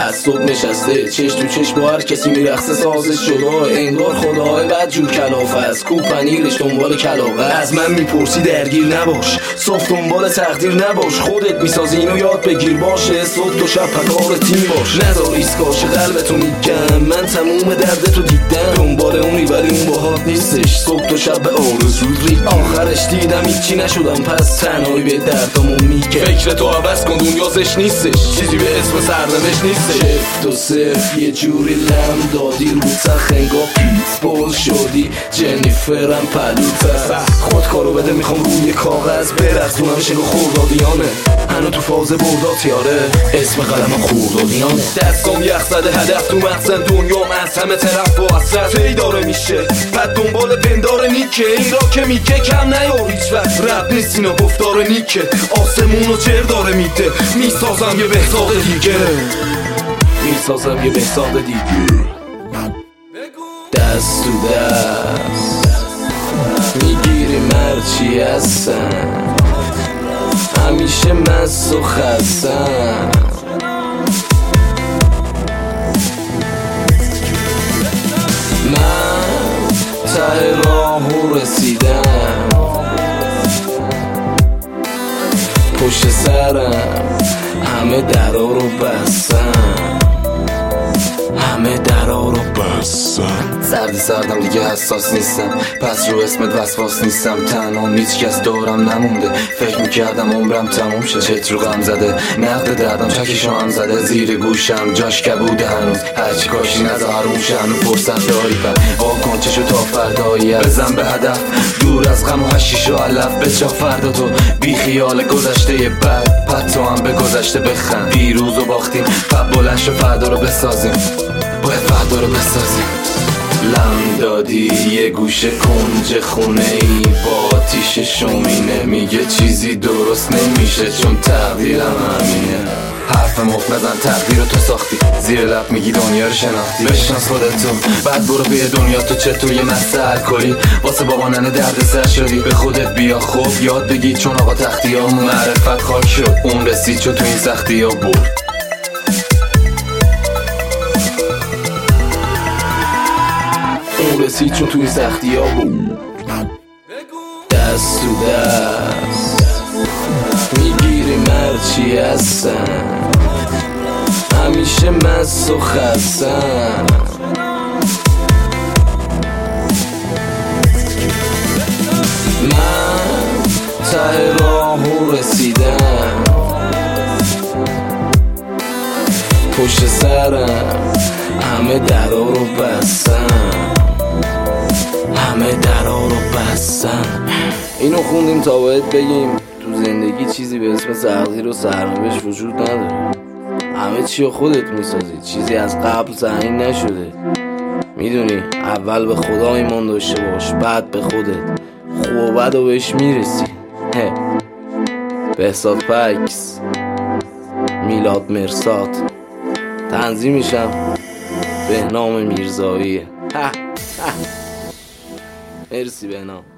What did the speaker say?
از صبح نشسته چش تو چش با هر کسی میرخصه سازش شده، انگار خدای بد جور کلافه است کو پنیرش دنبال کلاغه. از من میپرسی درگیر نباش، صبح دنبال تقدیر نباش، خودت میسازی اینو یاد بگیر، باشه صبح تو شب پکار تیم باش. نذار ایسکاش قلبتو میگم من تموم دردتو دیدم، دنبال اونی ولی اون باهات نیستش، صبح تو شب به آرزوت ری. آخرش دیدم هیچی نشدم پس تنهایی به دردامو میگه، فکر تو عوض کن دنیا زش نیستش، چیزی به اسم سرنوشت نیستش. شفت و صرف یه جوری لم دادی رو تخ انگار پیت بول شدی، جنیفرم پلوتر خود کارو بده میخوام روی کاغذ برقصونم شنو خوردادیانه، هنو تو فاز بردات یاره اسم قلمم خوردادیانه. دستام یخ زده هدف تو مقصد دنیام از همه طرف با اصرت هی داره میشه، بعد دنبال پندار نیکه این را که میگه کم نیار هیچ وقت، رب نیست اینا گفتار نیکه، آسمونو چر داره میده میسازم یه بهزاد دیگه، میسازم یه بهزاد دیگه. دست تو دست میگیری مرچی هستم، همیشه مست و خستم، من ته راهو رسیدم، پشت سرم همه درا رو بستم، همه درا رو بستم. سردم دیگه حساس نیستم، پس رو اسمت وسواس نیستم، تنها هیچ کس دورم نمونده، فکر میکردم عمرم تموم شه، چت رو غم زده نقد دردم چکیشو هم زده، زیر گوشم جاش کبوده هنوز، هرچی کاشی نظر اون شنو فرصت داری پر واکن چشو تا فردایی، بزن به هدف دور از غم و هشیش و علف، بچا فردا تو بی خیال گذشته بد، پد تو هم به گذشته بخند، دیروز و باختیم پد بلند شو فردا رو بسازیم، باید فردا رو بسازیم. لم دادی یه گوشه کنج خونه ای با آتیش شومینه، میگه چیزی درست نمیشه چون تقدیرم همینه، حرف مفت نزن تقدیر رو تو ساختی، زیر لب میگی دنیا رو شناختی، بشناس خودتو بعد برو به دنیا تو چطور یه مسته الکلی، واسه بابا ننه درد سر شدی، به خودت بیا خوب یاد بگی چون آقا تختی ها معرفت خاک شد، اون رسید چون تو این سختی ها برد. رسید چون توی سختی ها بود. دست تو دست میگیری مرچی هستم، همیشه مست و خستم، من ته راهو رسیدم، پشت سرم همه درا رو بستم، همه درا رو بستم. اینو خوندیم تا باید بگیم تو زندگی چیزی به اسم تقدیر و سرنوشت وجود نداره، همه چی رو خودت میسازی، چیزی از قبل تعیین نشده، میدونی اول به خدا ایمان داشته باش بعد به خودت، خوب و بد و بهش میرسی. بهزاد پکس، میلاد مرساد، تنظیمشم بهنام میرزاییه. مرسی بهنام.